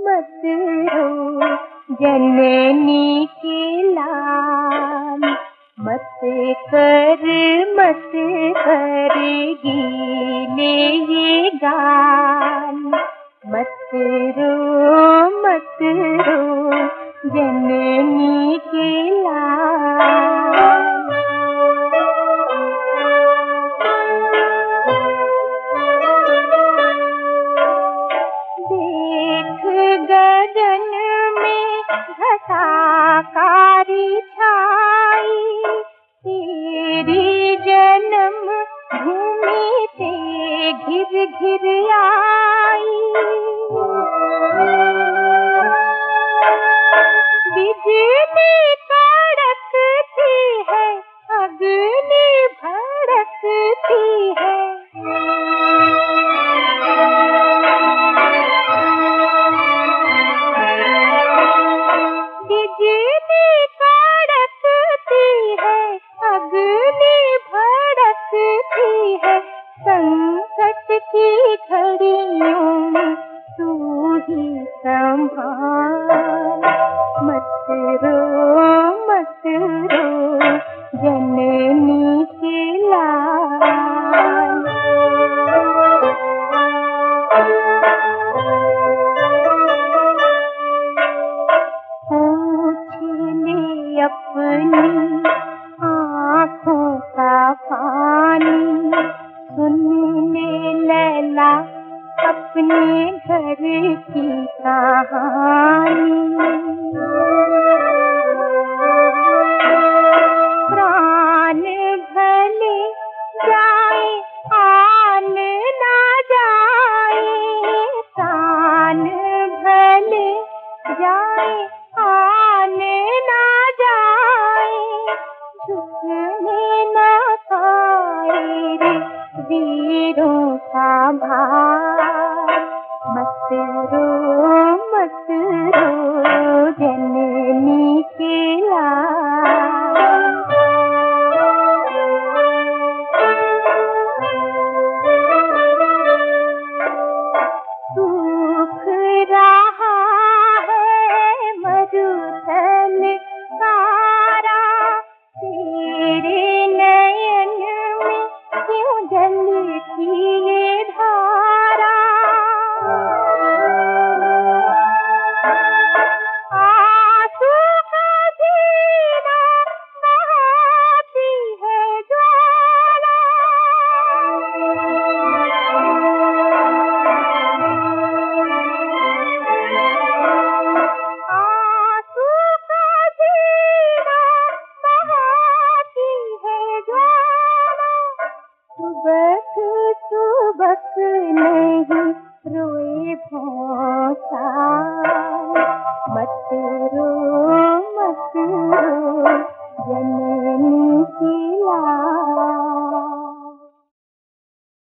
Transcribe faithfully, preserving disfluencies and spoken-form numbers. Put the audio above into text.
मत रो जननी के लाल, मत कर मत कर गीले ये गाल, मत रो मत रो जननी के लाल। देख गगन में घटाकारी छाई, तेरी जन्म भूमि पे घिर घिर आई। बिजली कड़कती है, अग्नि भड़कती है, बिजली कड़कती है, अग्नि भड़कती है। संकट की घड़ियों में तू ही संभाल, मत रो मत रो जननी के लाल। पूछ ले अपनी आँखों का पानी, सुन ले लैला अपने घर की कहानी। प्राण भले जाए आन ना जाए, प्राण भले जाए आन ना जाए, झुकने ना पाए रे वीरों का भार। मत रो मत रो जननी के लाल। सूख रहा है मरुथल सारा, तेरे नयन में क्यों जलती ये धारा। आंसू का जीना बहाती है ज्वाला, आंसू का जीना बहाती है ज्वाला। सुबक सुबक नहीं रोए भौं